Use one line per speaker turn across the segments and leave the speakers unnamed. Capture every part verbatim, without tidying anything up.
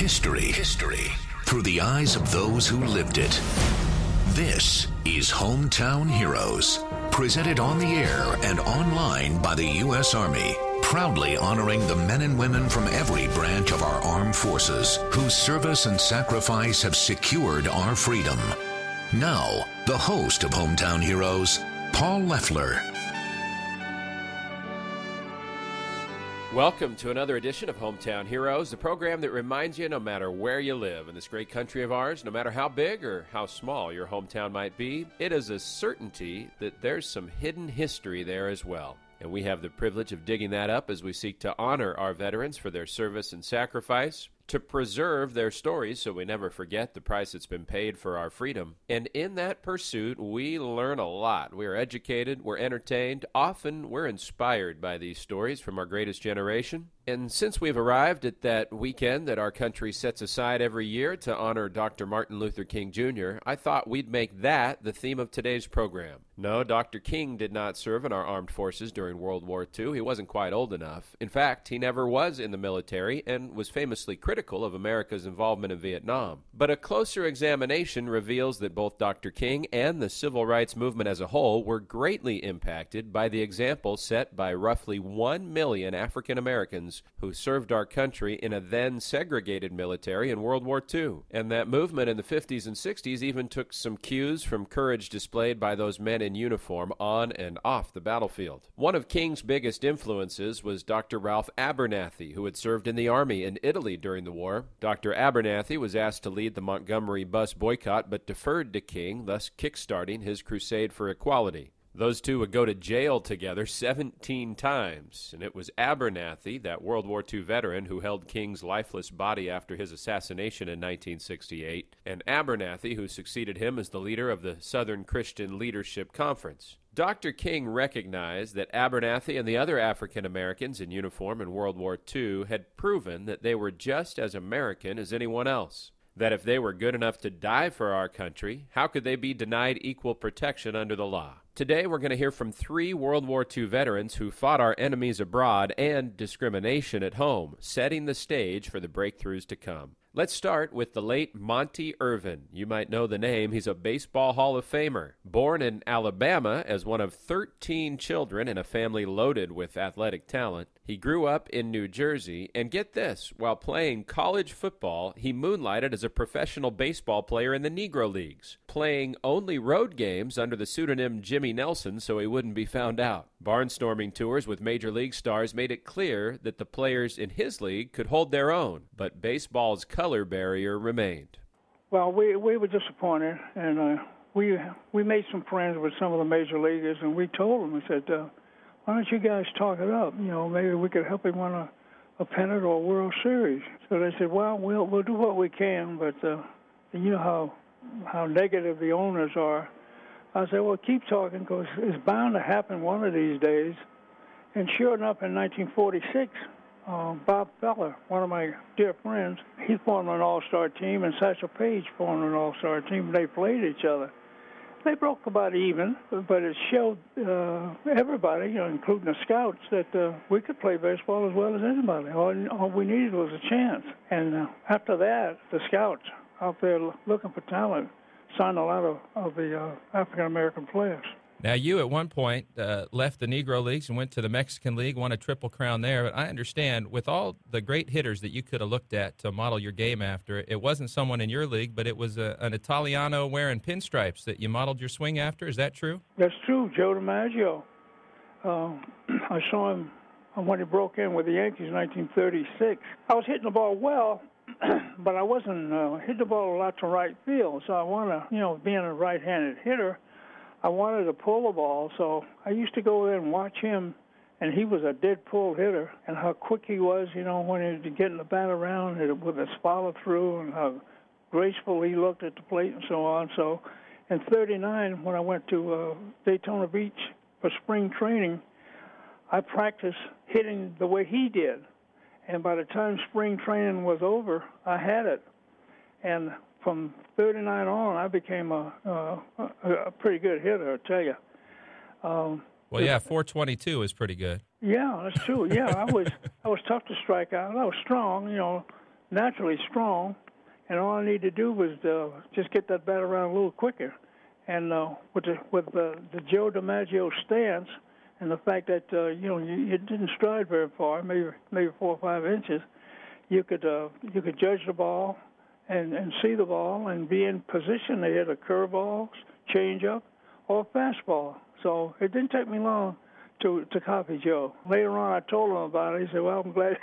History. History. Through the eyes of those who lived it. This is Hometown Heroes. Presented on the air and online by the U S Army. Proudly honoring the men and women from every branch of our armed forces whose service and sacrifice have secured our freedom. Now, the host of Hometown Heroes, Paul Leffler.
Welcome to another edition of Hometown Heroes, the program that reminds you no matter where you live in this great country of ours, no matter how big or how small your hometown might be, it is a certainty that there's some hidden history there as well. And we have the privilege of digging that up as we seek to honor our veterans for their service and sacrifice, to preserve their stories so we never forget the price that's been paid for our freedom. And in that pursuit, we learn a lot. We are educated, we're entertained, often we're inspired by these stories from our greatest generation. And since we've arrived at that weekend that our country sets aside every year to honor Doctor Martin Luther King Junior, I thought we'd make that the theme of today's program. No, Doctor King did not serve in our armed forces during World War Two. He wasn't quite old enough. In fact, he never was in the military and was famously critical of America's involvement in Vietnam. But a closer examination reveals that both Doctor King and the civil rights movement as a whole were greatly impacted by the example set by roughly one million African Americans who served our country in a then segregated military in World War Two. And that movement in the fifties and sixties even took some cues from courage displayed by those men in uniform on and off the battlefield. One of King's biggest influences was Doctor Ralph Abernathy, who had served in the Army in Italy during the war. Doctor Abernathy was asked to lead the Montgomery bus boycott, but deferred to King, thus kickstarting his crusade for equality. Those two would go to jail together seventeen times, and it was Abernathy, that World War Two veteran who held King's lifeless body after his assassination in nineteen sixty-eight, and Abernathy who succeeded him as the leader of the Southern Christian Leadership Conference. Doctor King recognized that Abernathy and the other African Americans in uniform in World War Two had proven that they were just as American as anyone else. That if they were good enough to die for our country, how could they be denied equal protection under the law? Today, we're going to hear from three World War Two veterans who fought our enemies abroad and discrimination at home, setting the stage for the breakthroughs to come. Let's start with the late Monty Irvin. You might know the name. He's a Baseball Hall of Famer. Born in Alabama as one of thirteen children in a family loaded with athletic talent, he grew up in New Jersey, and get this, while playing college football, he moonlighted as a professional baseball player in the Negro Leagues, playing only road games under the pseudonym Jimmy Nelson so he wouldn't be found out. Barnstorming tours with major league stars made it clear that the players in his league could hold their own, but baseball's color barrier remained.
Well, we we were disappointed, and uh, we we made some friends with some of the major leaguers, and we told them, we said, uh, why don't you guys talk it up? You know, maybe we could help him win a, a pennant or a World Series. So they said, well, we'll we'll do what we can, but uh, you know how how negative the owners are. I said, well, keep talking, because it's bound to happen one of these days. And sure enough, in nineteen forty-six, uh, Bob Feller, one of my dear friends, he formed an all-star team, and Satchel Paige formed an all-star team. They played each other. They broke about even, but it showed uh, everybody, you know, including the scouts, that uh, we could play baseball as well as anybody. All, all we needed was a chance. And uh, after that, the scouts out there looking for talent signed a lot of, of the uh, African-American players.
Now, you at one point uh, left the Negro Leagues and went to the Mexican League, won a Triple Crown there. But I understand, with all the great hitters that you could have looked at to model your game after, it wasn't someone in your league, but it was a, an Italiano wearing pinstripes that you modeled your swing after. Is that true?
That's true, Joe DiMaggio. Uh, I saw him when he broke in with the Yankees in nineteen thirty-six. I was hitting the ball well, but I wasn't uh, hitting the ball a lot to right field. So I want to, you know, being a right-handed hitter, I wanted to pull the ball. So I used to go in and watch him, and he was a dead pull hitter, and how quick he was, you know, when he was getting the bat around with his follow-through, and how graceful he looked at the plate and so on. So in thirty-nine, when I went to uh, Daytona Beach for spring training, I practiced hitting the way he did. And by the time spring training was over, I had it. And from thirty-nine on, I became a, a, a pretty good hitter, I tell you. Um,
well, yeah, four twenty-two is pretty good.
Yeah, that's true. Yeah, I was I was tough to strike out. I was strong, you know, naturally strong, and all I needed to do was uh, just get that bat around a little quicker. And uh, with the, with the, the Joe DiMaggio stance and the fact that uh, you know you, you didn't stride very far, maybe maybe four or five inches, you could uh, you could judge the ball and, and see the ball and be in position to hit a curveball, changeup, or a fastball. So it didn't take me long to to copy Joe. Later on, I told him about it. He said, "Well, I'm glad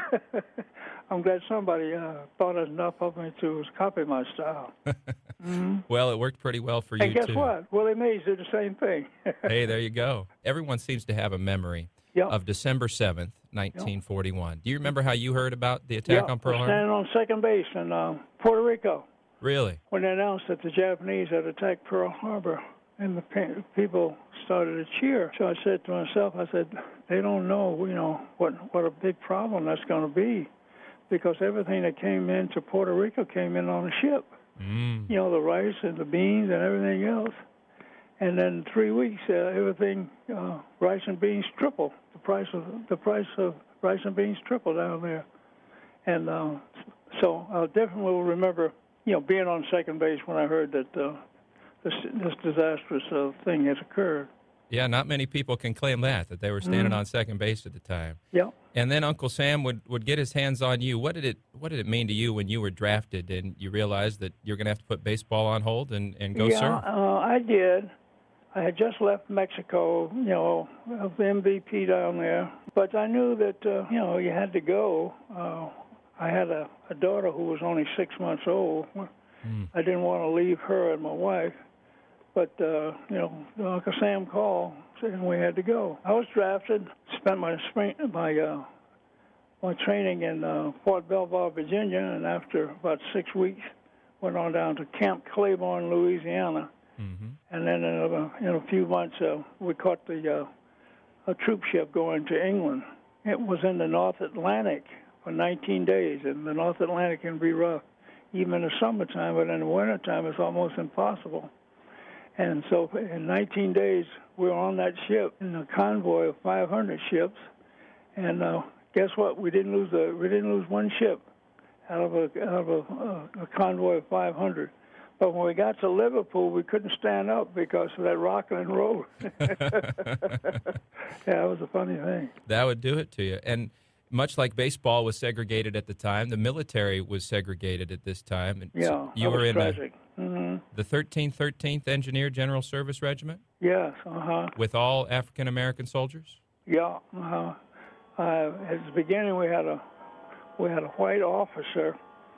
I'm glad somebody uh, thought enough of me to copy my style." Mm-hmm.
Well, it worked pretty well for you,
and guess
too.
what? Willie Mays did the same thing.
Hey, there you go. Everyone seems to have a memory
yep.
of December seventh, nineteen forty-one. Yep. Do you remember how you heard about the attack
yep.
on Pearl Harbor?
Standing on second base in uh, Puerto Rico.
Really?
When they announced that the Japanese had attacked Pearl Harbor, and the pe- people started to cheer. So I said to myself, I said, they don't know, you know, what what a big problem that's going to be, because everything that came into Puerto Rico came in on a ship.
Mm.
You know, the rice and the beans and everything else. And then in three weeks, uh, everything, uh, rice and beans tripled. The price of the price of rice and beans tripled down there. And uh, so I definitely will remember, you know, being on second base when I heard that uh, this, this disastrous uh, thing has occurred.
Yeah, not many people can claim that, that they were standing
mm.
on second base at the time.
Yeah.
And then Uncle Sam would, would get his hands on you. What did it What did it mean to you when you were drafted and you realized that you're going to have to put baseball on hold and, and go
yeah,
serve?
Yeah, uh, I did. I had just left Mexico, you know, of the M V P down there. But I knew that, uh, you know, you had to go. Uh, I had a, a daughter who was only six months old. Mm. I didn't want to leave her and my wife. But, uh, you know, Uncle Sam called, and we had to go. I was drafted, spent my spring, my uh, my training in uh, Fort Belvoir, Virginia, and after about six weeks, went on down to Camp Claiborne, Louisiana. Mm-hmm. And then in a, in a few months, uh, we caught the uh, a troop ship going to England. It was in the North Atlantic for nineteen days, and the North Atlantic can be rough, even in the summertime, but in the wintertime, it's almost impossible. And so in nineteen days, we were on that ship in a convoy of five hundred ships. And uh, guess what? We didn't lose a we didn't lose one ship out of a out of a, a, a convoy of five hundred. But when we got to Liverpool, we couldn't stand up because of that rocking and roll. Yeah, it was a funny thing.
That would do it to you. And much like baseball was segregated at the time, the military was segregated at this time. And
yeah,
so you
that
were
was
in
tragic.
A,
mm-hmm.
the thirteen thirteenth Engineer General Service Regiment?
Yes, uh-huh.
With all African-American soldiers?
Yeah, uh-huh. Uh, at the beginning, we had a we had a white officer,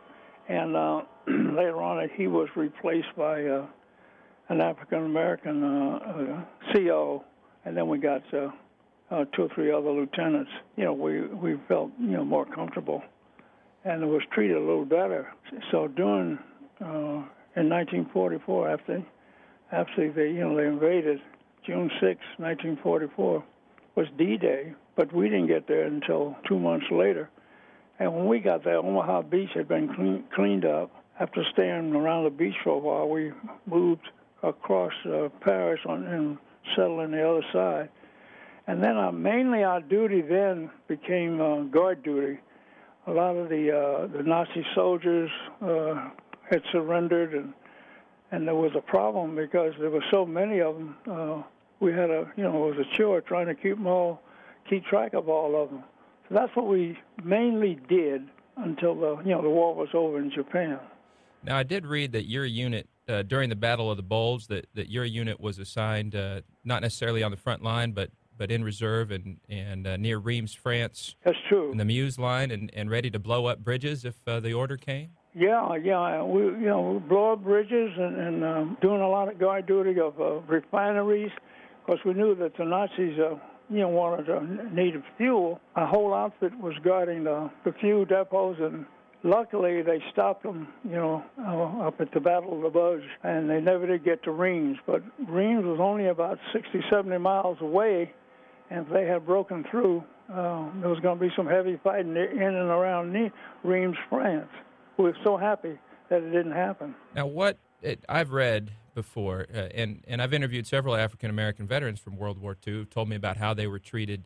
and uh, later on, he was replaced by uh, an African-American uh, uh, C O, and then we got uh, uh, two or three other lieutenants. You know, we, we felt, you know, more comfortable, and it was treated a little better. So during, uh, in nineteen forty-four, after, after they, you know, they invaded, June sixth, nineteen forty-four, was D-Day, but we didn't get there until two months later. And when we got there, Omaha Beach had been clean, cleaned up. After staying around the beach for a while, we moved across uh, Paris on, and settled on the other side. And then uh, mainly our duty then became uh, guard duty. A lot of the uh, the Nazi soldiers uh, had surrendered, and and there was a problem because there were so many of them. Uh, we had a, you know, it was a chore trying to keep them all, keep track of all of them. So that's what we mainly did until the, you know, the war was over in Japan.
Now, I did read that your unit, uh, during the Battle of the Bulge, that, that your unit was assigned uh, not necessarily on the front line, but, but in reserve and, and uh, near Reims, France.
That's true.
In the Meuse line, and, and ready to blow up bridges if uh, the order came?
Yeah, yeah. We, you know, we blow up bridges and, and um, doing a lot of guard duty of uh, refineries, because we knew that the Nazis, uh, you know, wanted uh, needed fuel. Our whole outfit was guarding the, the fuel depots, and luckily they stopped them, you know, uh, up at the Battle of the Bulge, and they never did get to Reims. But Reims was only about sixty, seventy miles away, and if they had broken through, uh, there was going to be some heavy fighting in and around Reims, France. We were so happy that it didn't happen.
Now, what it, I've read before, uh, and, and I've interviewed several African-American veterans from World War Two who told me about how they were treated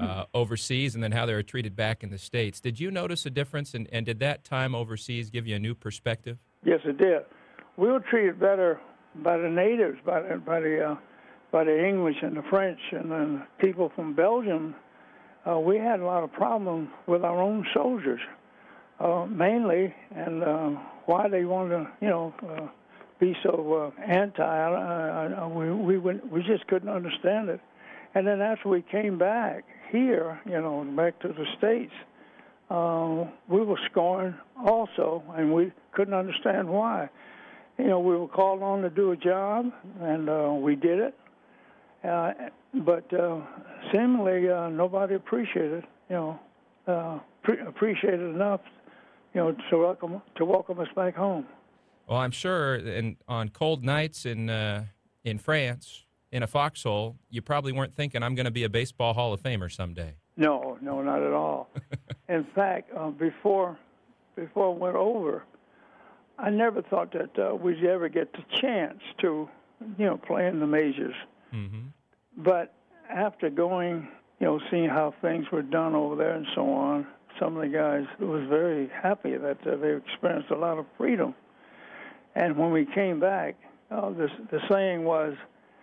uh, overseas and then how they were treated back in the States. Did you notice a difference, and, and did that time overseas give you a new perspective?
Yes, it did. We were treated better by the natives, by the, by the, uh, by the English and the French, and then people from Belgium. Uh, we had a lot of problems with our own soldiers, uh, mainly, and uh, why they wanted to, you know, uh, be so uh, anti. Uh, we we went, we just couldn't understand it. And then after we came back here, you know, back to the States, uh, we were scorned also, and we couldn't understand why. You know, we were called on to do a job, and uh, we did it. Uh, but uh, seemingly uh, nobody appreciated, you know, uh, pre- appreciated enough, you know, to welcome to welcome us back home.
Well, I'm sure, and on cold nights in uh, in France, in a foxhole, you probably weren't thinking, I'm going to be a baseball Hall of Famer someday.
No, no, not at all. In fact, uh, before before I went over, I never thought that uh, we'd ever get the chance to, you know, play in the majors.
Mm-hmm.
But after going, you know, seeing how things were done over there and so on, some of the guys was very happy that uh, they experienced a lot of freedom. And when we came back, uh, the the saying was,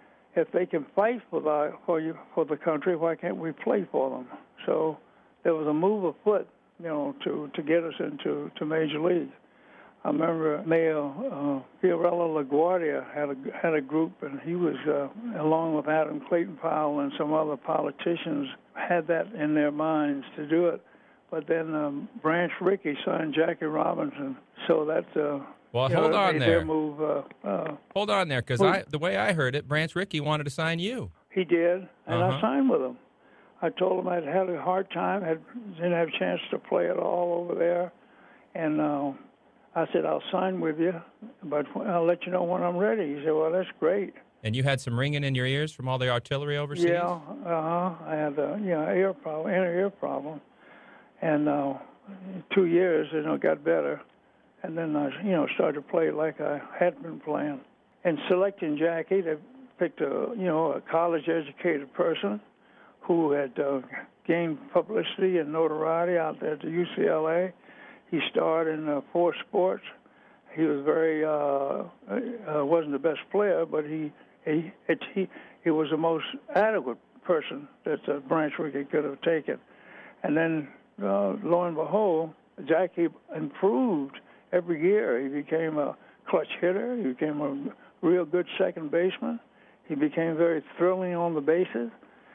if they can fight for the for you for the country, why can't we play for them? So there was a move afoot, you know, to, to get us into to Major League. I remember Mayor uh, Fiorello LaGuardia had a had a group, and he was uh, along with Adam Clayton Powell and some other politicians had that in their minds to do it. But then um, Branch Rickey signed Jackie Robinson, so that. Uh,
Well,
you
hold
know,
on there.
Move, uh, uh,
hold on there, because I, the way I heard it, Branch Rickey wanted to sign you.
He did, and
uh-huh.
I signed with him. I told him I'd had a hard time, had didn't have a chance to play at all over there, and uh, I said, I'll sign with you, but I'll let you know when I'm ready. He said, well, that's great.
And you had some ringing in your ears from all the artillery overseas?
Yeah, uh-huh. I had a you know, ear problem, inner ear problem, and uh, two years, you know, it got better. And then I, you know, started to play like I had been playing. And selecting Jackie, they picked a, you know, a college-educated person who had uh, gained publicity and notoriety out there at the U C L A. He starred in uh, four sports. He was very, uh, uh, wasn't the best player, but he he it, he, he was the most adequate person that uh, Branch Rickey could have taken. And then, uh, lo and behold, Jackie improved. Every year, he became a clutch hitter. He became a real good second baseman. He became very thrilling on the bases.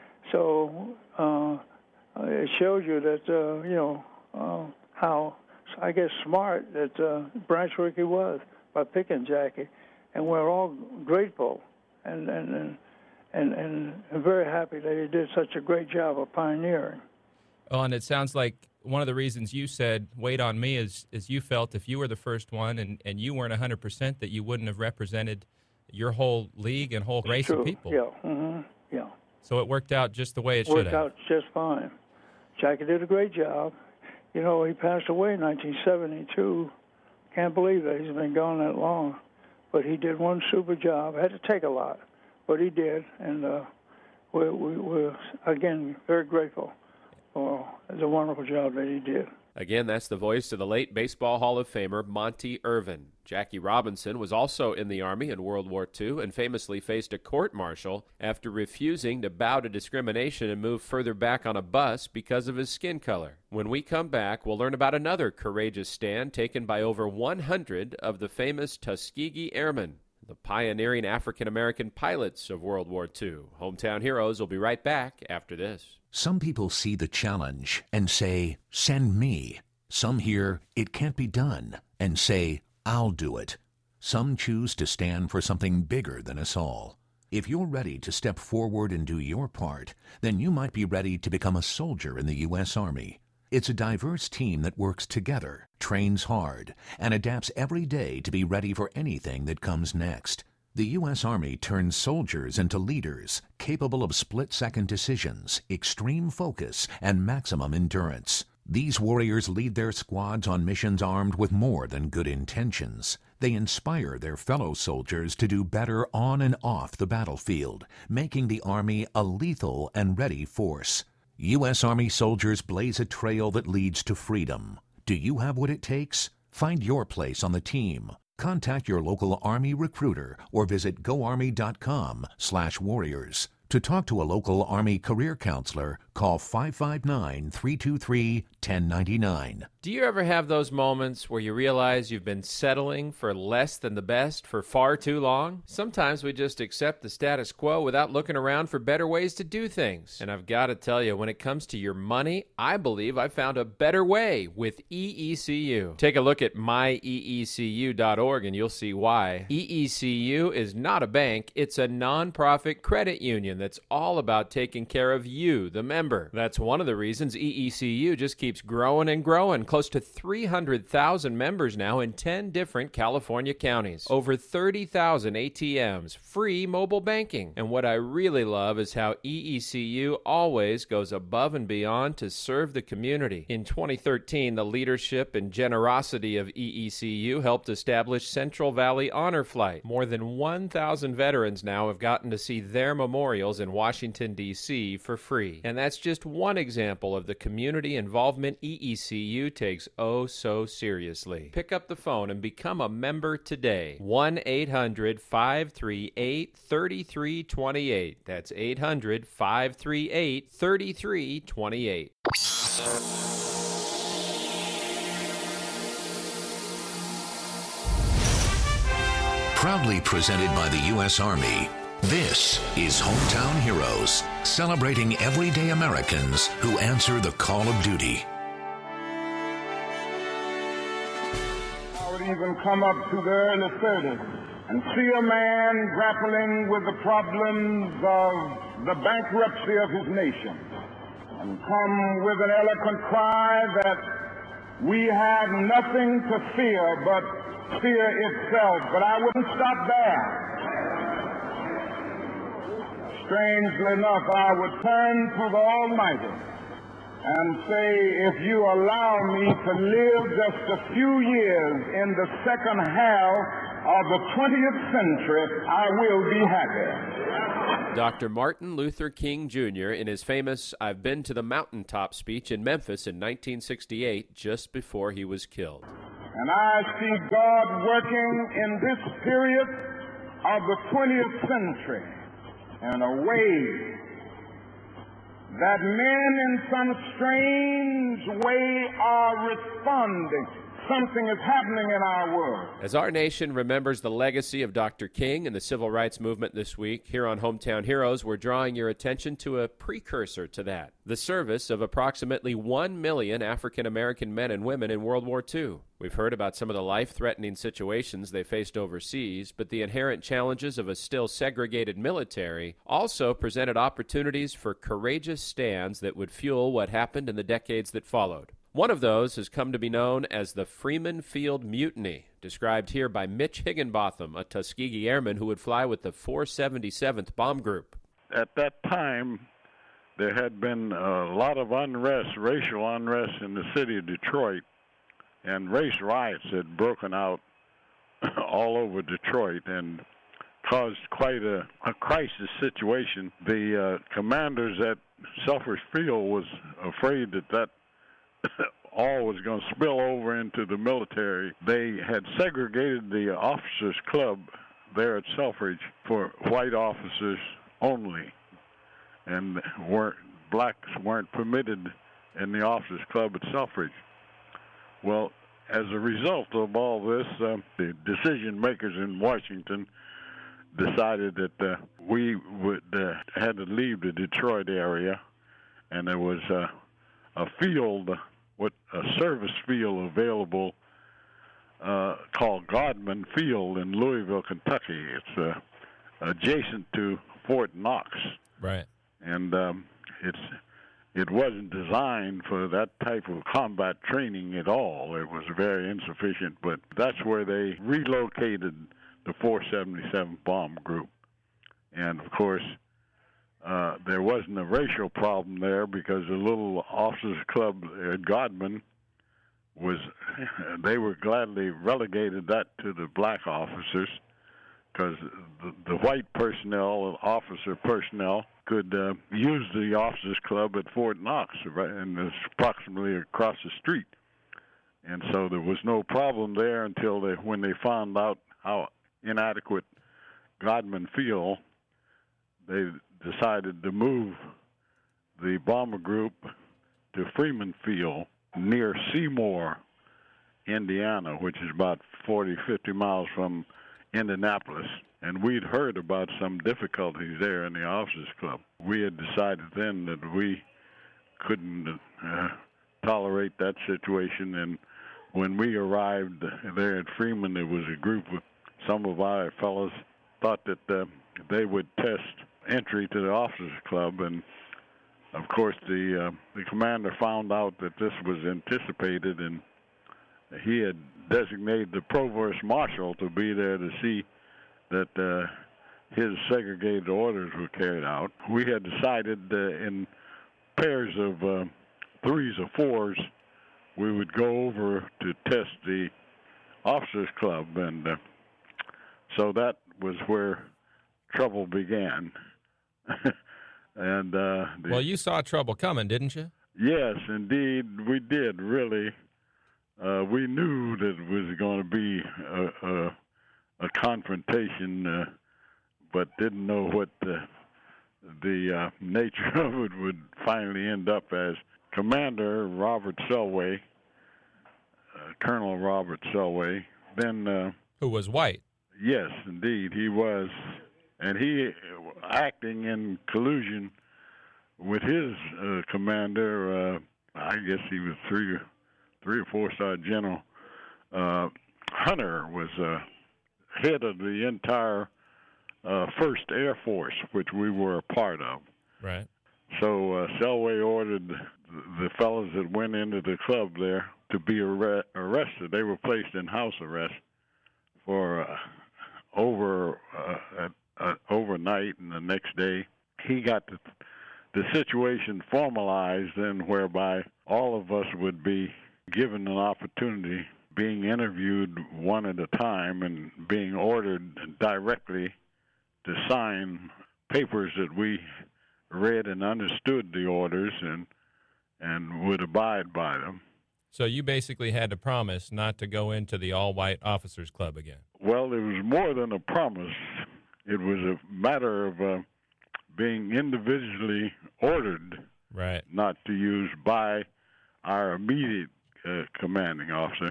So uh, it shows you that, uh, you know, uh, how, I guess, smart that uh, Branch Rickey was by picking Jackie. And we're all grateful and, and, and, and, and very happy that he did such a great job of pioneering.
Oh, and it sounds like one of the reasons you said, wait on me, is, is you felt if you were the first one and, and you weren't one hundred percent that you wouldn't have represented your whole league and whole race
True.
of people.
Yeah, mm-hmm. yeah.
So it worked out just the way it
worked
should have.
Worked out just fine. Jackie did a great job. You know, he passed away in nineteen seventy-two. Can't believe that he's been gone that long. But he did one super job. Had to take a lot, but he did. And uh, we're, we're, again, very grateful. Oh, it's a wonderful job that he did.
Again, that's the voice of the late Baseball Hall of Famer Monty Irvin. Jackie Robinson was also in the Army in World War Two and famously faced a court-martial after refusing to bow to discrimination and move further back on a bus because of his skin color. When we come back, we'll learn about another courageous stand taken by over one hundred of the famous Tuskegee Airmen, the pioneering African-American pilots of World War Two. Hometown Heroes will be right back after this.
Some people see the challenge and say, send me. Some hear, it can't be done, and say, I'll do it. Some choose to stand for something bigger than us all. If you're ready to step forward and do your part, then you might be ready to become a soldier in the U S Army. It's a diverse team that works together, trains hard, and adapts every day to be ready for anything that comes next. The U S Army turns soldiers into leaders, capable of split-second decisions, extreme focus, and maximum endurance. These warriors lead their squads on missions armed with more than good intentions. They inspire their fellow soldiers to do better on and off the battlefield, making the Army a lethal and ready force. U S Army soldiers blaze a trail that leads to freedom. Do you have what it takes? Find your place on the team. Contact your local Army recruiter or visit goarmy.com slash warriors. To talk to a local Army career counselor, call five five nine, three two three, one zero nine nine.
Do you ever have those moments where you realize you've been settling for less than the best for far too long? Sometimes we just accept the status quo without looking around for better ways to do things. And I've got to tell you, when it comes to your money, I believe I found a better way with E E C U. Take a look at my e e c u dot org and you'll see why. E E C U is not a bank, it's a nonprofit credit union that's all about taking care of you, the member. That's one of the reasons E E C U just keeps growing and growing. Close to three hundred thousand members now in ten different California counties. Over thirty thousand A T Ms, free mobile banking. And what I really love is how E E C U always goes above and beyond to serve the community. In twenty thirteen, the leadership and generosity of E E C U helped establish Central Valley Honor Flight. More than one thousand veterans now have gotten to see their memorials in Washington, D C for free. And that's just one example of the community involvement E E C U takes oh so seriously. Pick up the phone and become a member today. one eight hundred, five three eight, three three two eight. That's eight hundred, five three eight, three three two eight.
Proudly presented by the U S Army, this is Hometown Heroes, celebrating everyday Americans who answer the call of duty.
I would even come up to the early thirties and see a man grappling with the problems of the bankruptcy of his nation and come with an eloquent cry that we have nothing to fear but fear itself. But I wouldn't stop there. Strangely enough, I would turn to the Almighty and say, if you allow me to live just a few years in the second half of the twentieth century, I will be happy.
Doctor Martin Luther King Junior in his famous I've Been to the Mountaintop speech in Memphis in nineteen sixty-eight, just before he was killed.
And I see God working in this period of the twentieth century in a way that men in some strange way are responding. Something is happening in our world.
As our nation remembers the legacy of Doctor King and the civil rights movement this week, here on Hometown Heroes, we're drawing your attention to a precursor to that, the service of approximately one million African-American men and women in World War Two. We've heard about some of the life-threatening situations they faced overseas, but the inherent challenges of a still segregated military also presented opportunities for courageous stands that would fuel what happened in the decades that followed. One of those has come to be known as the Freeman Field Mutiny, described here by Mitch Higginbotham, a Tuskegee airman who would fly with the four seventy-seventh Bomb Group.
At that time, there had been a lot of unrest, racial unrest in the city of Detroit, and race riots had broken out all over Detroit and caused quite a, a crisis situation. The uh, commanders at Selfridge Field was afraid that that all was going to spill over into the military. They had segregated the officers' club there at Selfridge for white officers only, and weren't blacks weren't permitted in the officers' club at Selfridge. Well, as a result of all this, uh, the decision makers in Washington decided that uh, we would uh, had to leave the Detroit area, and there was uh, a field, what a service field available uh, called Godman Field in Louisville, Kentucky. It's uh, adjacent to Fort Knox,
right?
And um, it's it wasn't designed for that type of combat training at all. It was very insufficient, but that's where they relocated the four seventy-seventh Bomb Group. And, of course, uh, there wasn't a racial problem there because the little officers' club at Godman was, they were gladly relegated that to the black officers because the, the white personnel, officer personnel, could uh, use the officers' club at Fort Knox, right, and it's approximately across the street. And so there was no problem there until they, when they found out how inadequate Godman Field, they decided to move the bomber group to Freeman Field near Seymour, Indiana, which is about forty, fifty miles from Indianapolis. And we'd heard about some difficulties there in the officers' club. We had decided then that we couldn't uh, tolerate that situation, and when we arrived there at Freeman, there was a group of some of our fellows thought that uh, they would test entry to the officers' club, and of course the uh, the commander found out that this was anticipated, and he had designated the provost marshal to be there to see that uh, his segregated orders were carried out. We had decided uh, in pairs of uh, threes or fours we would go over to test the officers' club, and uh, so that was where trouble began. and uh, the,
Well, you saw trouble coming, didn't you?
Yes, indeed, we did, really. Uh, we knew that it was going to be a, a, a confrontation, uh, but didn't know what the, the uh, nature of it would finally end up as. Commander Robert Selway, uh, Colonel Robert Selway, then... Uh,
Who was white.
Yes, indeed, he was. And he, acting in collusion with his uh, commander, uh, I guess he was three, three or four-star general, uh, Hunter was uh, head of the entire uh, First Air Force, which we were a part of.
Right.
So uh, Selway ordered the fellows that went into the club there to be arre- arrested. They were placed in house arrest for uh, over uh, uh, overnight, and the next day he got the, the situation formalized, then whereby all of us would be given an opportunity, being interviewed one at a time and being ordered directly to sign papers that we read and understood the orders and and would abide by them.
So you basically had to promise not to go into the all-white officers' club again.
Well, it was more than a promise. It was a matter of uh, being individually ordered
right.
not to use by our immediate uh, commanding officer,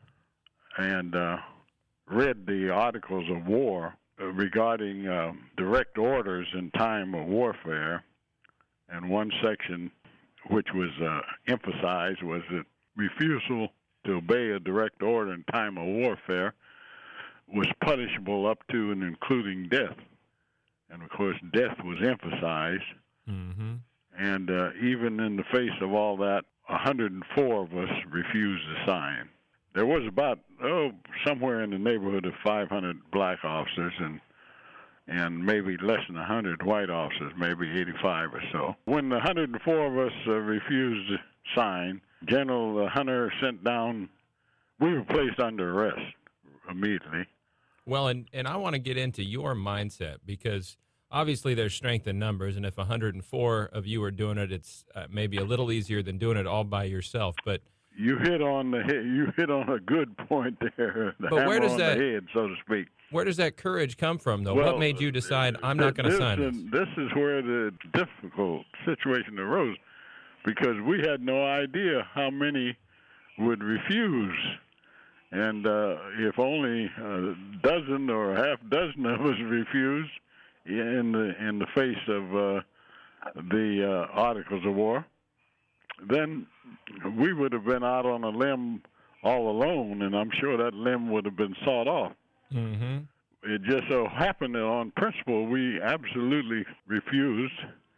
and uh, read the Articles of War regarding uh, direct orders in time of warfare, and one section which was uh, emphasized was that refusal to obey a direct order in time of warfare was punishable up to and including death. And, of course, death was emphasized.
Mm-hmm.
And uh, even in the face of all that, one hundred four of us refused to sign. There was about, oh, somewhere in the neighborhood of five hundred black officers and and maybe less than one hundred white officers, maybe eighty-five or so. When the one hundred four of us uh, refused to sign, General Hunter sent down, we were placed under arrest immediately.
Well, and, and I want to get into your mindset, because obviously there's strength in numbers, and if one hundred four of you are doing it, it's uh, maybe a little easier than doing it all by yourself. But
you hit on the head, you hit on a good point there. The
but
hammer
where does
on
that,
the head, so to speak.
Where does that courage come from, though?
Well,
what made you decide I'm not going to sign this?
This is where the difficult situation arose, because we had no idea how many would refuse. And uh, if only a dozen or a half dozen of us refused in the in the face of uh, the uh, Articles of War, then we would have been out on a limb all alone, and I'm sure that limb would have been sawed off.
Mm-hmm.
It just so happened that on principle we absolutely refused,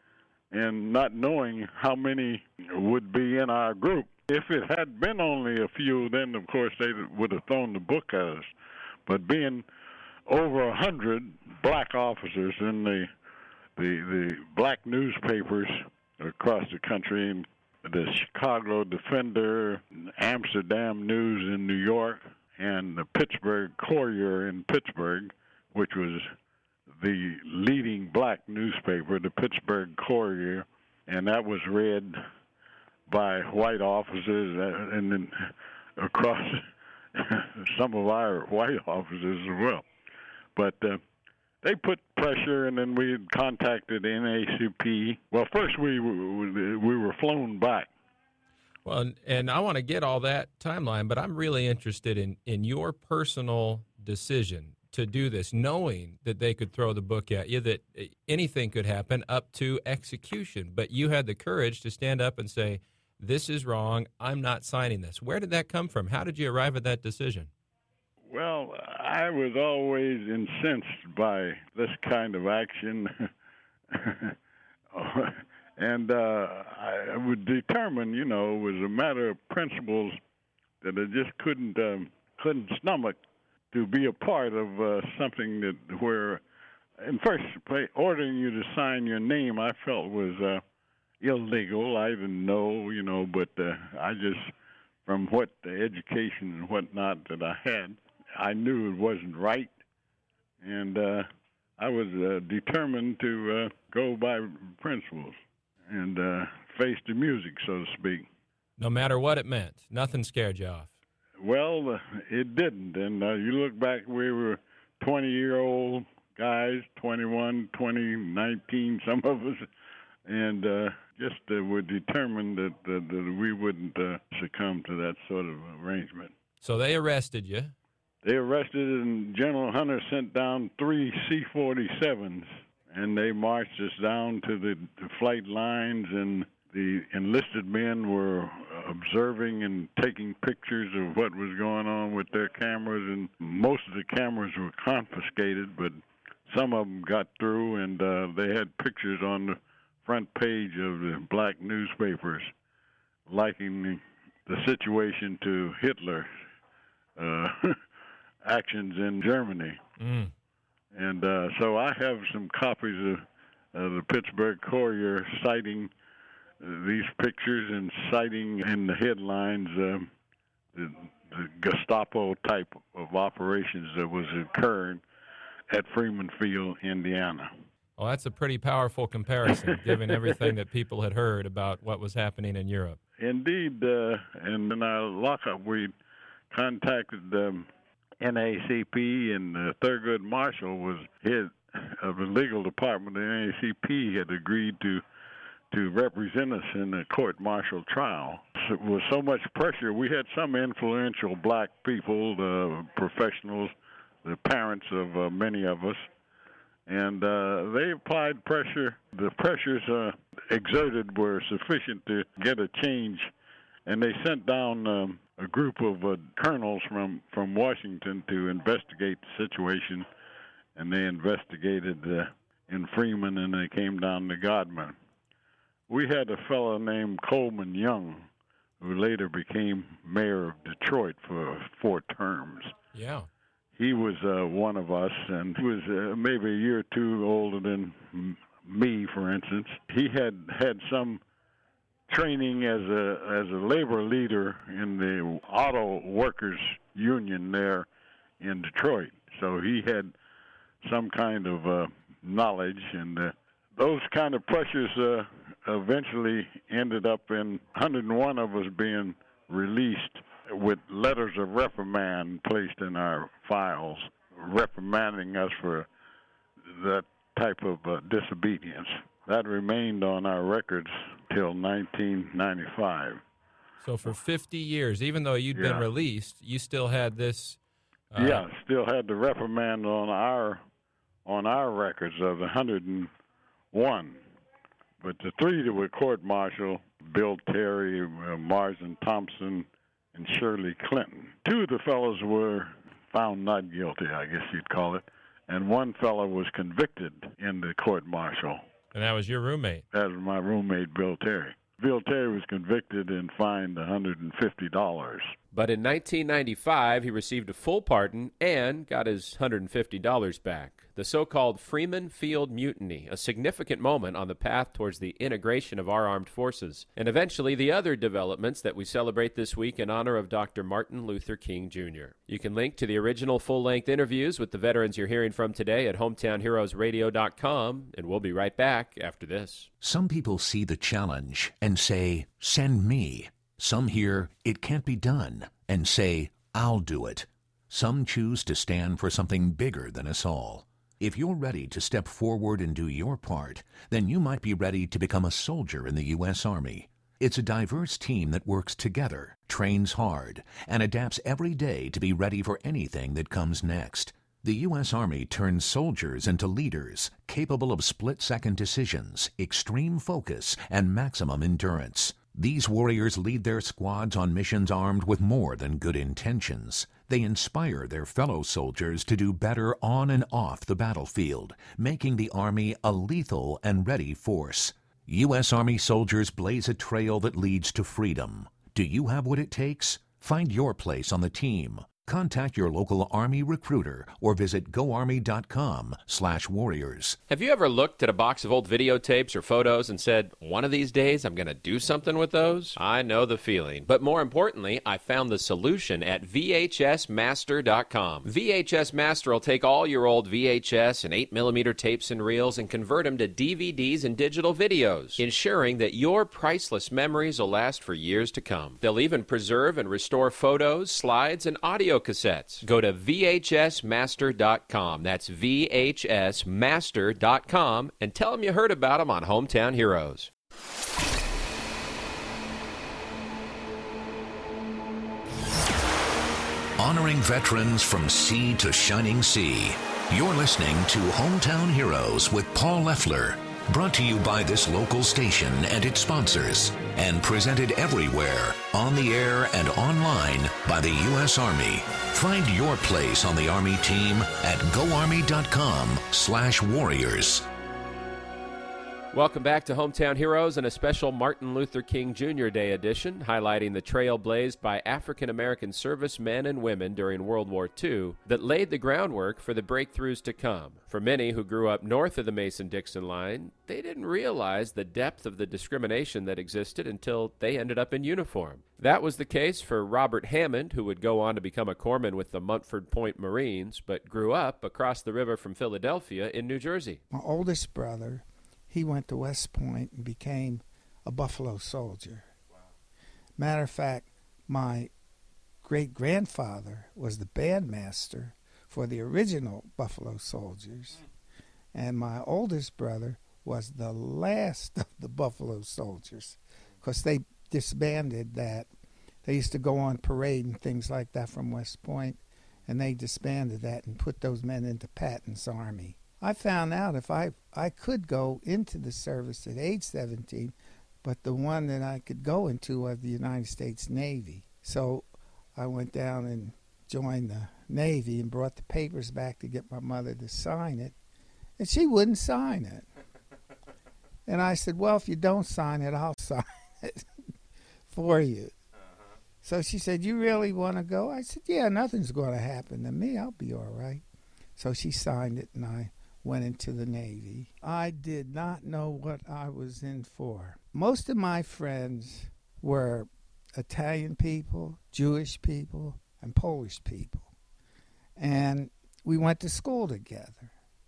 and not knowing how many would be in our group. If it had been only a few, then of course they would have thrown the book at us. But being over a hundred black officers in the the the black newspapers across the country, and the Chicago Defender, Amsterdam News in New York, and the Pittsburgh Courier in Pittsburgh, which was the leading black newspaper, the Pittsburgh Courier, and that was read by white officers and then across some of our white officers as well. But uh, they put pressure, and then we contacted N A A C P. Well, first we we were flown back.
Well, and, and I want to get all that timeline, but I'm really interested in, in your personal decision to do this, knowing that they could throw the book at you, that anything could happen up to execution. But you had the courage to stand up and say, this is wrong, I'm not signing this. Where did that come from? How did you arrive at that decision?
Well, I was always incensed by this kind of action. And uh, I would determine, you know, it was a matter of principles that I just couldn't um, couldn't stomach to be a part of uh, something that where, in first place, ordering you to sign your name, I felt was uh, illegal. I didn't know, you know, but uh, I just, from what the education and whatnot that I had, I knew it wasn't right, and uh, I was uh, determined to uh, go by principles and uh, face the music, so to speak.
No matter what it meant, nothing scared you off.
Well, uh, it didn't. And uh, you look back, we were twenty-year-old guys, twenty-one, twenty, nineteen, some of us, and uh, just uh, were determined that, that, that we wouldn't uh, succumb to that sort of arrangement.
So they arrested you.
They arrested, and General Hunter sent down three C forty-sevens, and they marched us down to the, the flight lines, and the enlisted men were observing and taking pictures of what was going on with their cameras, and most of the cameras were confiscated, but some of them got through, and uh, they had pictures on the front page of the black newspapers likening the situation to Hitler uh, actions in Germany.
Mm.
And uh, so I have some copies of uh, the Pittsburgh Courier citing uh, these pictures and citing in the headlines uh, the, the Gestapo type of operations that was occurring at Freeman Field, Indiana.
Well, that's a pretty powerful comparison, given everything that people had heard about what was happening in Europe.
Indeed, uh, and in our lockup, we contacted um, N A A C P, and uh, Thurgood Marshall was head of the legal department. The N A A C P had agreed to to represent us in the court-martial trial. So, with so much pressure, we had some influential black people, the professionals, the parents of uh, many of us, and uh, they applied pressure. The pressures uh, exerted were sufficient to get a change, and they sent down um, a group of uh, colonels from, from Washington to investigate the situation, and they investigated uh, in Freeman, and they came down to Godman. We had a fellow named Coleman Young, who later became mayor of Detroit for four terms.
Yeah.
He was uh, one of us, and he was uh, maybe a year or two older than m- me, for instance. He had had some training as a as a labor leader in the auto workers union there in Detroit, so he had some kind of uh, knowledge, and uh, those kind of pressures uh, eventually ended up in one hundred one of us being released with letters of reprimand placed in our files, reprimanding us for that type of uh, disobedience. That remained on our records till nineteen ninety-five.
So for fifty years, even though you'd
yeah.
been released, you still had this. Uh,
yeah, still had the reprimand on our on our records of the one hundred one. But the three that were court-martial, Bill Terry, uh, Marsden Thompson, and Shirley Clinton. Two of the fellows were found not guilty, I guess you'd call it, and one fellow was convicted in the court-martial.
And that was your roommate?
That was my roommate, Bill Terry. Bill Terry was convicted and fined one hundred fifty dollars.
But in nineteen ninety-five, he received a full pardon and got his one hundred fifty dollars back. The so-called Freeman Field Mutiny, a significant moment on the path towards the integration of our armed forces, and eventually the other developments that we celebrate this week in honor of Doctor Martin Luther King, Junior You can link to the original full-length interviews with the veterans you're hearing from today at hometown heroes radio dot com, and we'll be right back after this.
Some people see the challenge and say, "Send me." Some hear, "It can't be done," and say, "I'll do it." Some choose to stand for something bigger than us all. If you're ready to step forward and do your part, then you might be ready to become a soldier in the U S Army. It's a diverse team that works together, trains hard, and adapts every day to be ready for anything that comes next. The U S Army turns soldiers into leaders, capable of split-second decisions, extreme focus, and maximum endurance. These warriors lead their squads on missions armed with more than good intentions. They inspire their fellow soldiers to do better on and off the battlefield, making the Army a lethal and ready force. U S Army soldiers blaze a trail that leads to freedom. Do you have what it takes? Find your place on the team. Contact your local Army recruiter or visit go army dot com slash warriors.
Have you ever looked at a box of old videotapes or photos and said, one of these days I'm going to do something with those? I know the feeling. But more importantly, I found the solution at V H S master dot com. V H S Master will take all your old V H S and eight millimeter tapes and reels and convert them to D V Ds and digital videos, ensuring that your priceless memories will last for years to come. They'll even preserve and restore photos, slides, and audio cassettes. Go to V H S master dot com. That's V H S master dot com and tell them you heard about them on Hometown Heroes.
Honoring veterans from sea to shining sea. You're listening to Hometown Heroes with Paul Leffler. Brought to you by this local station and its sponsors, and presented everywhere, on the air and online by the U S Army. Find your place on the Army team at go army dot com slash warriors.
Welcome back to Hometown Heroes and a special Martin Luther King Junior Day edition, highlighting the trail blazed by African-American servicemen and women during World War Two that laid the groundwork for the breakthroughs to come. For many who grew up north of the Mason-Dixon line, they didn't realize the depth of the discrimination that existed until they ended up in uniform. That was the case for Robert Hammond, who would go on to become a corpsman with the Montford Point Marines, but grew up across the river from Philadelphia in New Jersey.
My oldest brother, he went to West Point and became a Buffalo Soldier. Wow. Matter of fact, my great-grandfather was the bandmaster for the original Buffalo Soldiers. Mm. And my oldest brother was the last of the Buffalo Soldiers, because they disbanded that. They used to go on parade and things like that from West Point, and they disbanded that and put those men into Patton's Army. I found out if I, I could go into the service at age seventeen, but the one that I could go into was the United States Navy. So I went down and joined the Navy and brought the papers back to get my mother to sign it, and she wouldn't sign it. And I said, well, if you don't sign it, I'll sign it for you. Uh-huh. So she said, you really want to go? I said, yeah, nothing's going to happen to me. I'll be all right. So she signed it, and I went into the Navy. I did not know what I was in for. Most of my friends were Italian people, Jewish people, and Polish people. And we went to school together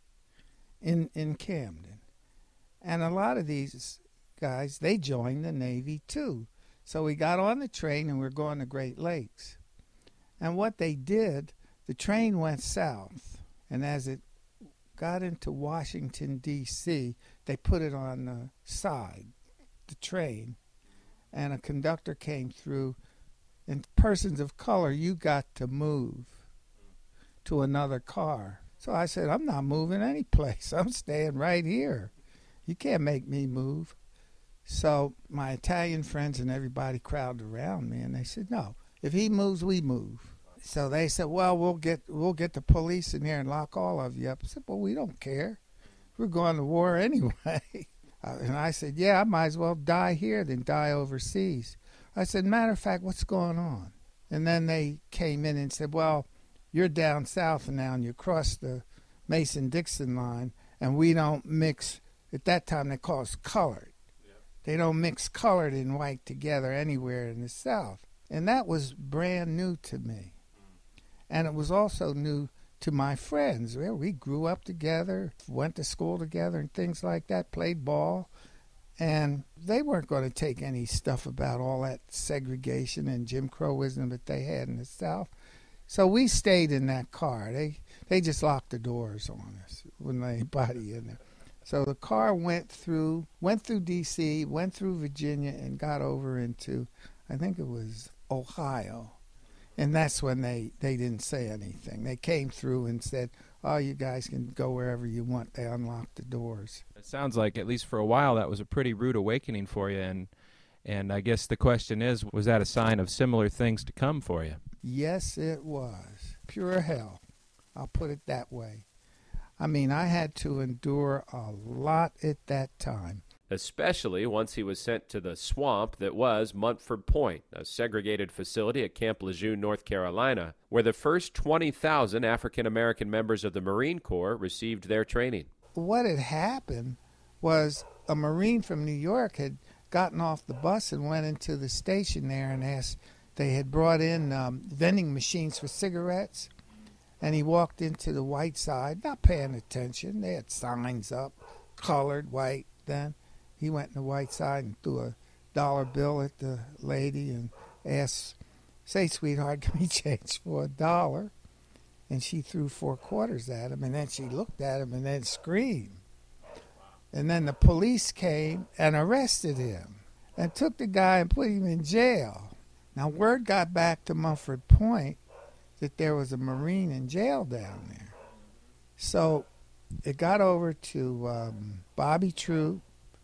in in Camden. And a lot of these guys, they joined the Navy too. So we got on the train and we were going to Great Lakes. And what they did, the train went south. And as it got into Washington, D C, they put it on the side, the train, and a conductor came through, and persons of color, you got to move to another car. So I said, I'm not moving any place. I'm staying right here. You can't make me move. So my Italian friends and everybody crowded around me, and they said, no, if he moves, we move. So they said, well, we'll get we'll get the police in here and lock all of you up. I said, well, we don't care. We're going to war anyway. uh, and I said, yeah, I might as well die here than die overseas. I said, matter of fact, what's going on? And then they came in and said, well, you're down south now and you cross the Mason-Dixon line, and we don't mix, at that time they call us colored. Yep. They don't mix colored and white together anywhere in the South. And that was brand new to me. Mm. And it was also new to my friends. Well, we grew up together, went to school together and things like that, played ball. And they weren't going to take any stuff about all that segregation and Jim Crowism that they had in the South. So we stayed in that car. They they just locked the doors on us. Wouldn't let anybody in there. So the car went through went through D C, went through Virginia, and got over into, I think it was Ohio. And that's when they, they didn't say anything. They came through and said, oh, you guys can go wherever you want. They unlocked the doors.
It sounds like, at least for a while, that was a pretty rude awakening for you. And and I guess the question is, was that a sign of similar things to come for you?
Yes, it was. Pure hell. I'll put it that way. I mean, I had to endure a lot at that time.
Especially once he was sent to the swamp that was Montford Point, a segregated facility at Camp Lejeune, North Carolina, where the first twenty thousand African-American members of the Marine Corps received their training.
What had happened was a Marine from New York had gotten off the bus and went into the station there and asked, they had brought in um, vending machines for cigarettes, and he walked into the white side, not paying attention. They had signs up, colored, white, then. He went in the white side and threw a dollar bill at the lady and asked, say, sweetheart, can we change for a dollar? And she threw four quarters at him, and then she looked at him and then screamed. And then the police came and arrested him and took the guy and put him in jail. Now, word got back to Montford Point that there was a Marine in jail down there. So it got over to um, Bobby Troop,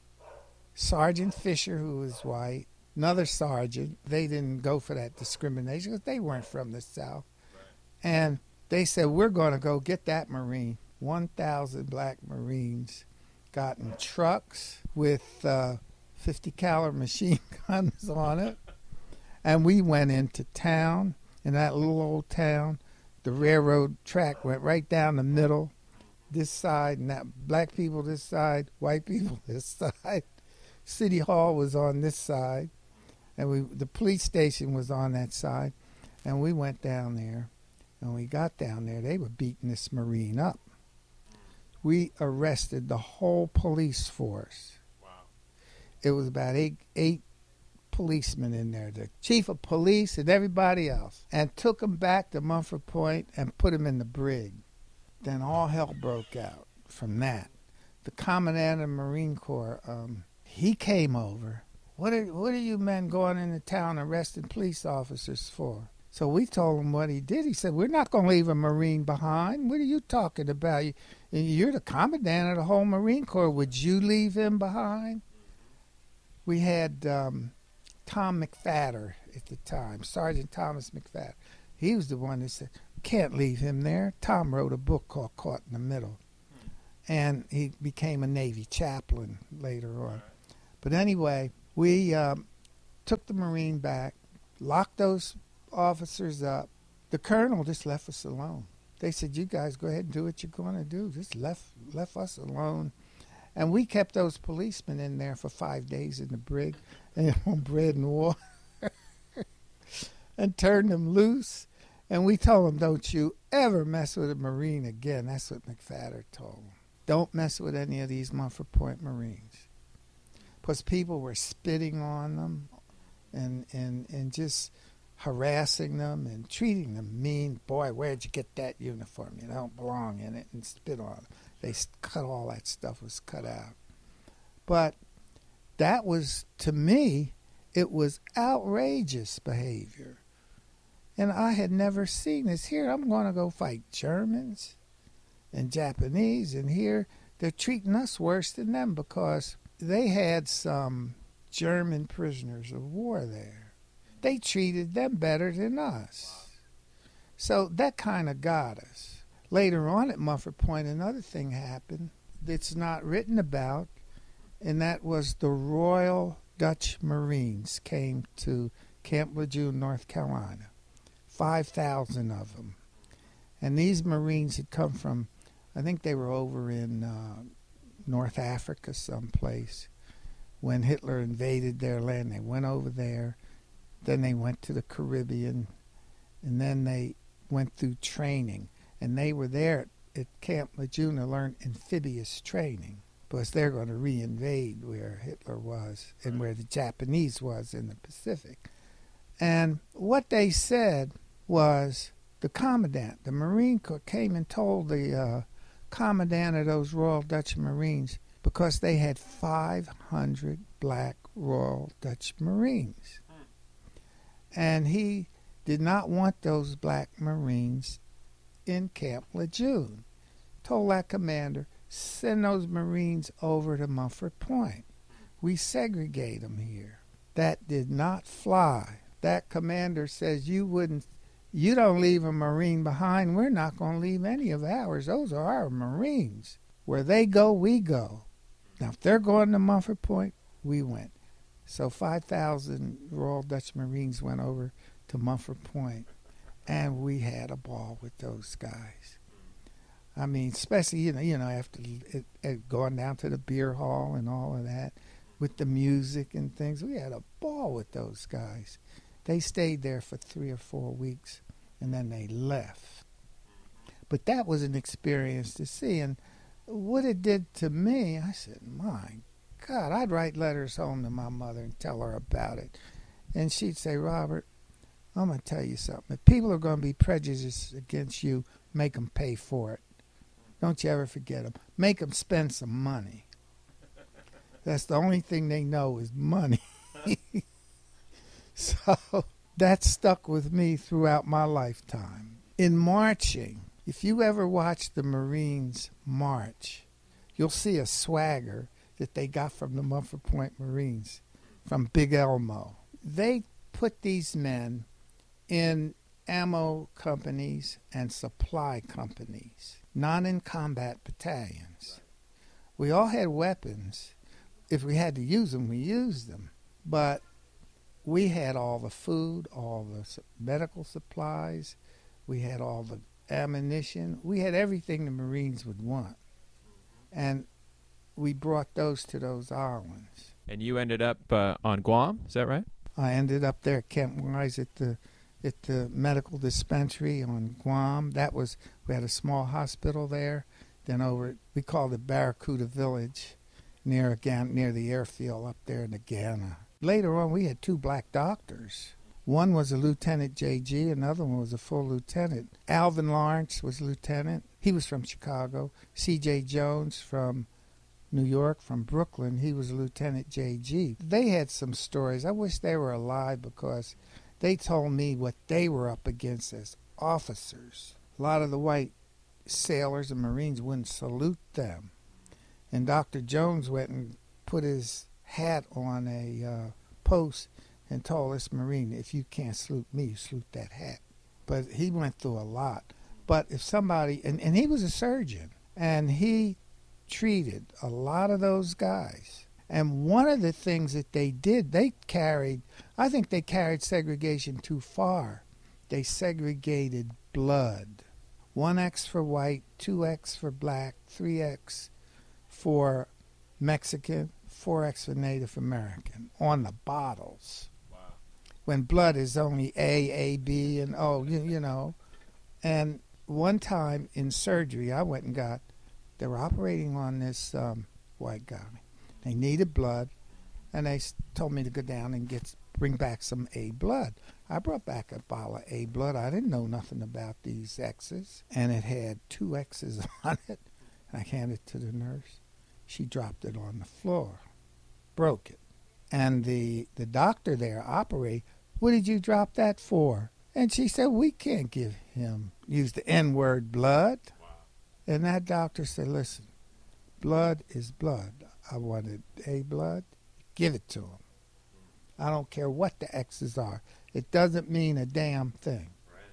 Sergeant Fisher, who was white, another sergeant. They didn't go for that discrimination because they weren't from the South. Right. And they said, we're going to go get that Marine. one thousand black Marines got in trucks with uh, fifty caliber machine guns on it. And we went into town, in that little old town. The railroad track went right down the middle, this side, and that black people this side, white people this side. City Hall was on this side, and we the police station was on that side, and we went down there. And we got down there, they were beating this Marine up. We arrested the whole police force. Wow. It was about eight eight policemen in there, the chief of police and everybody else, and took them back to Montford Point and put them in the brig. Then all hell broke out from that. The commandant of the Marine Corps, um, he came over. What are, what are you men going into town arresting police officers for? So we told him what he did. He said, we're not going to leave a Marine behind. What are you talking about? You're the commandant of the whole Marine Corps. Would you leave him behind? We had um, Tom McFadder at the time, Sergeant Thomas McFadder. He was the one that said, can't leave him there. Tom wrote a book called Caught in the Middle. And he became a Navy chaplain later on. But anyway, we um, took the Marine back, locked those officers up. The colonel just left us alone. They said, you guys go ahead and do what you're going to do. Just left left us alone. And we kept those policemen in there for five days in the brig and on bread and water and turned them loose. And we told them, don't you ever mess with a Marine again. That's what McFadder told them. Don't mess with any of these Montford Point Marines. Because people were spitting on them and, and, and just harassing them and treating them mean. Boy, where'd you get that uniform? You don't belong in it, and spit on them. They cut all that stuff was cut out. But that was, to me, it was outrageous behavior. And I had never seen this. Here I'm going to go fight Germans and Japanese, and here they're treating us worse than them because they had some German prisoners of war there. They treated them better than us. So that kind of got us. Later on at Montford Point, another thing happened that's not written about, and that was the Royal Dutch Marines came to Camp Lejeune, North Carolina. five thousand of them. And these Marines had come from, I think they were over in uh, North Africa someplace. When Hitler invaded their land, they went over there. Then they went to the Caribbean. And then they went through training. And they were there at Camp Lejeune to learn amphibious training, because they're going to re-invade where Hitler was and where the Japanese was in the Pacific. And what they said was, the commandant, the Marine Corps, came and told the uh, commandant of those Royal Dutch Marines, because they had five hundred black Royal Dutch Marines. And he did not want those black Marines in Camp Lejeune. Told that commander, send those Marines over to Mumford Point. We segregate them here. That did not fly. That commander says, you wouldn't, you don't leave a Marine behind. We're not going to leave any of ours. Those are our Marines. Where they go, we go. Now, if they're going to Mumford Point, we went. So five thousand Royal Dutch Marines went over to Mumford Point, and we had a ball with those guys. I mean, especially, you know, you know, after it, it going down to the beer hall and all of that, with the music and things, we had a ball with those guys. They stayed there for three or four weeks, and then they left. But that was an experience to see, and what it did to me, I said, my God, I'd write letters home to my mother and tell her about it. And she'd say, Robert, I'm going to tell you something. If people are going to be prejudiced against you, make them pay for it. Don't you ever forget them. Make them spend some money. That's the only thing they know is money. So that stuck with me throughout my lifetime. In marching, if you ever watch the Marines march, you'll see a swagger that they got from the Mumford Point Marines, from Big Elmo. They put these men in ammo companies and supply companies, not in combat battalions. We all had weapons. If we had to use them, we used them. But we had all the food, all the medical supplies. We had all the ammunition. We had everything the Marines would want. And we brought those to those islands.
And you ended up uh, on Guam, is that right?
I ended up there at Camp Wise at the at the medical dispensary on Guam. That was, we had a small hospital there. Then over, we called it Barracuda Village, near again near the airfield up there in Agana. Later on, we had two black doctors. One was a Lieutenant J G, another one was a full lieutenant. Alvin Lawrence was lieutenant. He was from Chicago. C J Jones from New York, from Brooklyn. He was Lieutenant J G. They had some stories. I wish they were alive, because they told me what they were up against as officers. A lot of the white sailors and Marines wouldn't salute them. And Doctor Jones went and put his hat on a uh, post and told this Marine, if you can't salute me, you salute that hat. But he went through a lot. But if somebody, and, and he was a surgeon, and he treated a lot of those guys. And one of the things that they did, they carried, I think they carried segregation too far. They segregated blood. one X for white, two X for black, three X for Mexican, four X for Native American on the bottles. Wow. When blood is only A, A, B, and O, you, you know. And one time in surgery, I went and got, they were operating on this um, white guy. They needed blood, and they told me to go down and get bring back some A blood. I brought back a bottle of A blood. I didn't know nothing about these X's, and it had two X's on it. And I handed it to the nurse. She dropped it on the floor, broke it. And the, the doctor there operated, what did you drop that for? And she said, we can't give him, use the N-word, blood. Wow. And that doctor said, listen, blood is blood. I wanted A blood, give it to him. I don't care what the X's are. It doesn't mean a damn thing. Right.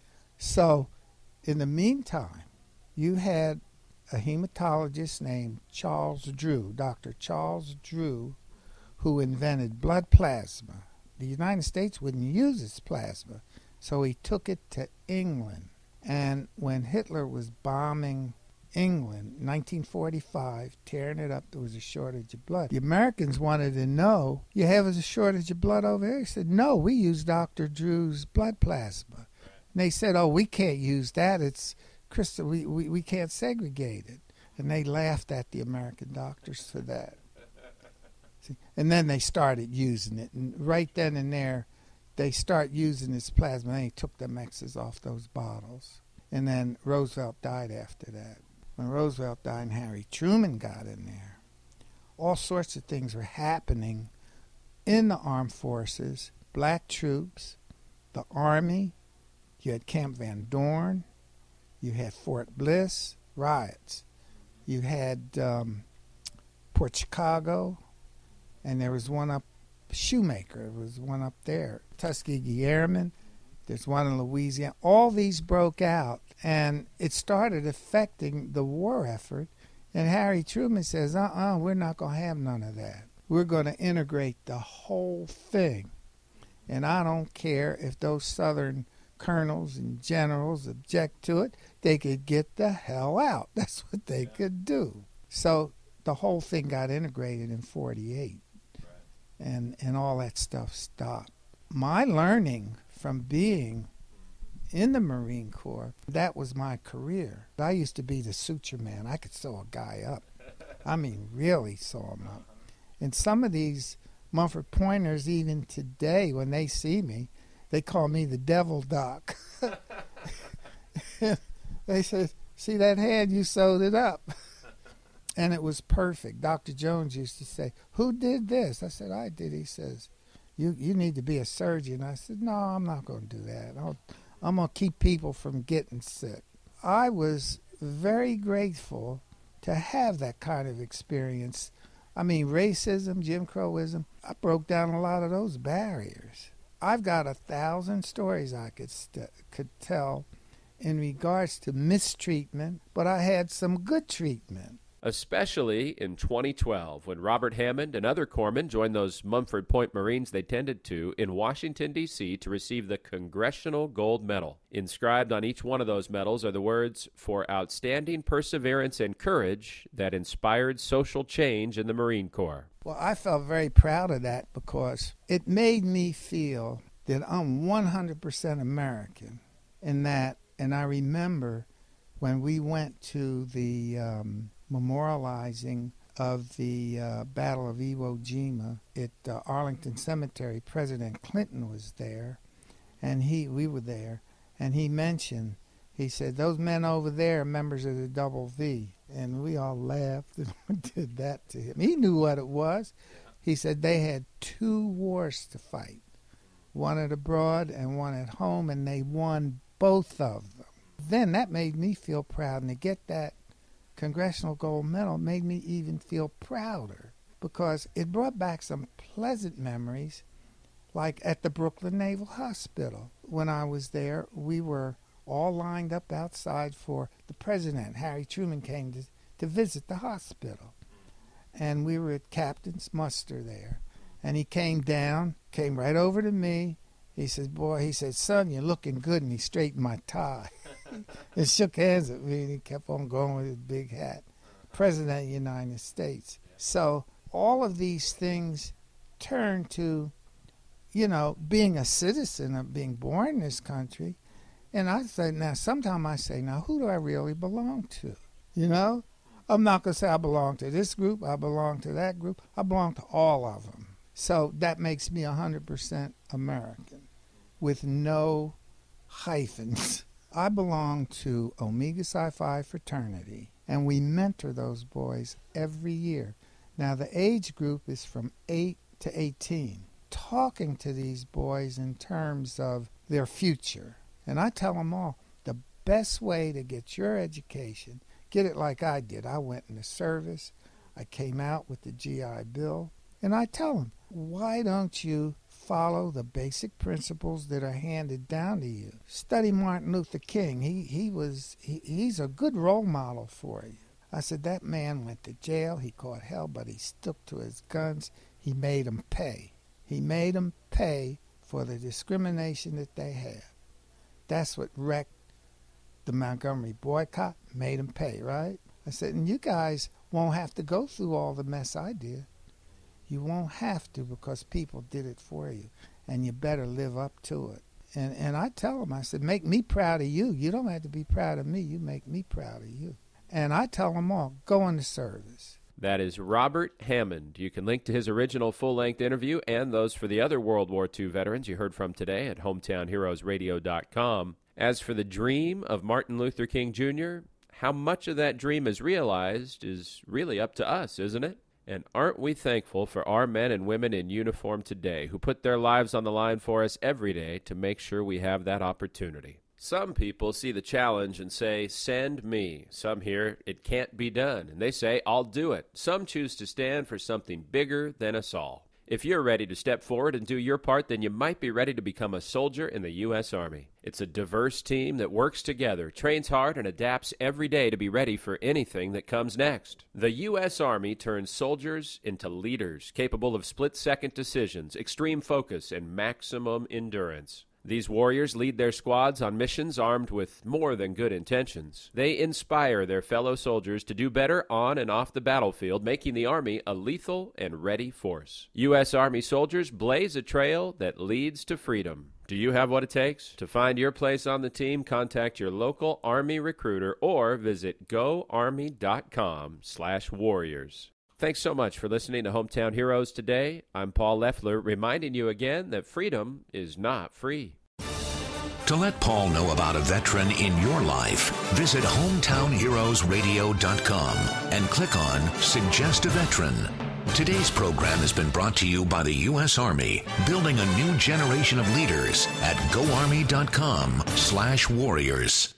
So, in the meantime, you had a hematologist named Charles Drew, Doctor Charles Drew, who invented blood plasma. The United States wouldn't use its plasma So he took it to England. And when Hitler was bombing England, nineteen forty-five, tearing it up, there was a shortage of blood. The Americans wanted to know, you have a shortage of blood over here? He said, no, we use Doctor Drew's blood plasma. And they said, oh, we can't use that. It's crystal. We, we, we can't segregate it. And they laughed at the American doctors for that. See? And then they started using it. And right then and there, they start using this plasma. And they took the X's off those bottles. And then Roosevelt died after that. When Roosevelt died and Harry Truman got in there, all sorts of things were happening in the armed forces, black troops, the Army. You had Camp Van Dorn. You had Fort Bliss, riots. You had um, Port Chicago, and there was one up Shoemaker. There was one up there. Tuskegee Airmen. There's one in Louisiana. All these broke out, and it started affecting the war effort. And Harry Truman says, uh-uh, we're not going to have none of that. We're going to integrate the whole thing. And I don't care if those Southern colonels and generals object to it. They could get the hell out. That's what they yeah. could do. So the whole thing got integrated in forty-eight, right. and, and all that stuff stopped. My learning from being in the Marine Corps, that was my career. I used to be the suture man. I could sew a guy up. I mean, really sew him up. And some of these Mumford Pointers, even today, when they see me, they call me the Devil Doc. They said, see that hand? You sewed it up. And it was perfect. Doctor Jones used to say, who did this? I said, I did. He says, You you need to be a surgeon. I said, no, I'm not going to do that. I'll, I'm going to keep people from getting sick. I was very grateful to have that kind of experience. I mean, racism, Jim Crowism, I broke down a lot of those barriers. I've got a thousand stories I could st- could tell in regards to mistreatment, but I had some good treatment.
Especially in twenty twelve, when Robert Hammond and other corpsmen joined those Mumford Point Marines they tended to in Washington, D C to receive the Congressional Gold Medal. Inscribed on each one of those medals are the words, for outstanding perseverance and courage that inspired social change in the Marine Corps.
Well, I felt very proud of that because it made me feel that I'm one hundred percent American in that, and I remember when we went to the um, memorializing of the uh, Battle of Iwo Jima at uh, Arlington Cemetery, President Clinton was there, and he we were there, and he mentioned, he said, those men over there are members of the Double V, and we all laughed and did that to him. He knew what it was. He said they had two wars to fight, one at abroad and one at home, and they won both of them. Then that made me feel proud, and to get that Congressional Gold Medal made me even feel prouder because it brought back some pleasant memories, like at the Brooklyn Naval Hospital. When I was there, we were all lined up outside for the president. Harry Truman came to, to visit the hospital, and we were at Captain's muster there. And he came down, came right over to me. He said, boy, he said, son, you're looking good, and he straightened my tie. He shook hands with me, and he kept on going with his big hat. President of the United States. So all of these things turn to, you know, being a citizen of being born in this country. And I say, now, sometimes I say, now, who do I really belong to? You know? I'm not going to say I belong to this group, I belong to that group. I belong to all of them. So that makes me one hundred percent American with no hyphens. I belong to Omega Psi Phi fraternity, and we mentor those boys every year. Now, the age group is from eight to eighteen. Talking to these boys in terms of their future. And I tell them all, the best way to get your education, get it like I did. I went in the service. I came out with the G I Bill. And I tell them, why don't you follow the basic principles that are handed down to you? Study Martin Luther King. He he was he, he's a good role model for you. I said, that man went to jail. He caught hell, but he stuck to his guns. He made them pay. He made them pay for the discrimination that they had. That's what wrecked the Montgomery boycott, made them pay, right? I said, and you guys won't have to go through all the mess I did. You won't have to because people did it for you, and you better live up to it. And and I tell them, I said, make me proud of you. You don't have to be proud of me. You make me proud of you. And I tell them all, go into service.
That is Robert Hammond. You can link to his original full-length interview and those for the other World War Two veterans you heard from today at hometown heroes radio dot com. As for the dream of Martin Luther King Junior, how much of that dream is realized is really up to us, isn't it? And aren't we thankful for our men and women in uniform today who put their lives on the line for us every day to make sure we have that opportunity? Some people see the challenge and say, send me. Some hear, it can't be done, and they say, I'll do it. Some choose to stand for something bigger than us all. If you're ready to step forward and do your part, then you might be ready to become a soldier in the U S Army. It's a diverse team that works together, trains hard, and adapts every day to be ready for anything that comes next. The U S Army turns soldiers into leaders, capable of split-second decisions, extreme focus, and maximum endurance. These warriors lead their squads on missions armed with more than good intentions. They inspire their fellow soldiers to do better on and off the battlefield, making the Army a lethal and ready force. U S Army soldiers blaze a trail that leads to freedom. Do you have what it takes? To find your place on the team, contact your local Army recruiter or visit go army dot com slash warriors. Thanks so much for listening to Hometown Heroes today. I'm Paul Leffler, reminding you again that freedom is not free.
To let Paul know about a veteran in your life, visit hometown heroes radio dot com and click on Suggest a Veteran. Today's program has been brought to you by the U S Army, building a new generation of leaders at go army dot com slash warriors.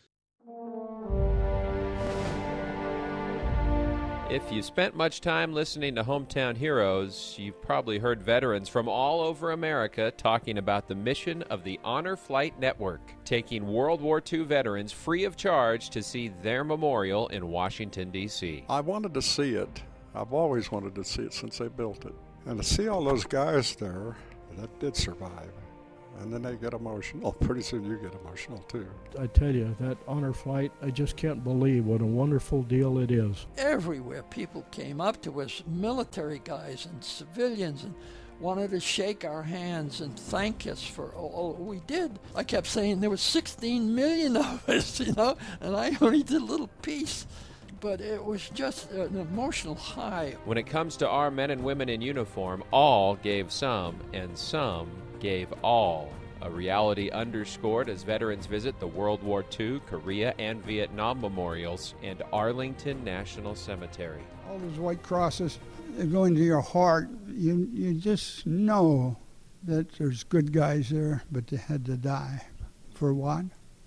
If you spent much time listening to Hometown Heroes, you've probably heard veterans from all over America talking about the mission of the Honor Flight Network, taking World War Two veterans free of charge to see their memorial in Washington, D C
I wanted to see it. I've always wanted to see it since they built it. And to see all those guys there that did survive, and then they get emotional. Pretty soon you get emotional, too.
I tell you, that honor flight, I just can't believe what a wonderful deal it is.
Everywhere people came up to us, military guys and civilians, and wanted to shake our hands and thank us for all we did. I kept saying there were sixteen million of us, you know, and I only did a little piece. But it was just an emotional high.
When it comes to our men and women in uniform, all gave some, and some gave all. A reality underscored as veterans visit the World War Two, Korea, and Vietnam memorials and Arlington National Cemetery.
All those white crosses, they go into your heart. You, you just know that there's good guys there, but they had to die. For what?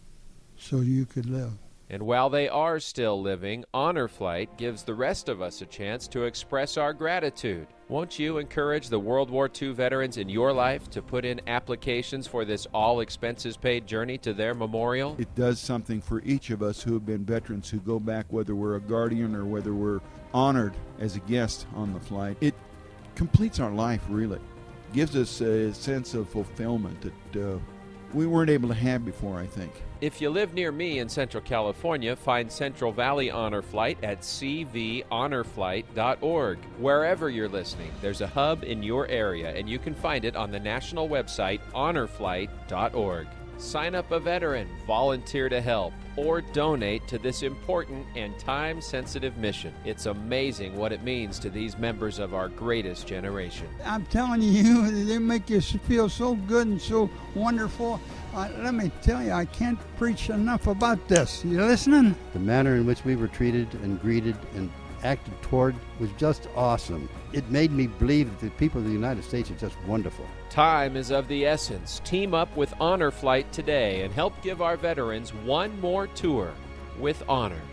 So you could live.
And while they are still living, Honor Flight gives the rest of us a chance to express our gratitude. Won't you encourage the World War Two veterans in your life to put in applications for this all-expenses-paid journey to their memorial?
It does something for each of us who have been veterans who go back, whether we're a guardian or whether we're honored as a guest on the flight. It completes our life, really. Gives us a sense of fulfillment that uh, we weren't able to have before, I think.
If you live near me in Central California, find Central Valley Honor Flight at c v honor flight dot org. Wherever you're listening, there's a hub in your area, and you can find it on the national website honor flight dot org. Sign up a veteran, volunteer to help, or donate to this important and time-sensitive mission. It's amazing what it means to these members of our greatest generation.
I'm telling you, they make you feel so good and so wonderful. Uh, let me tell you, I can't preach enough about this. You listening?
The manner in which we were treated and greeted and acted toward was just awesome. It made me believe that the people of the United States are just wonderful.
Time is of the essence. Team up with Honor Flight today and help give our veterans one more tour with honor.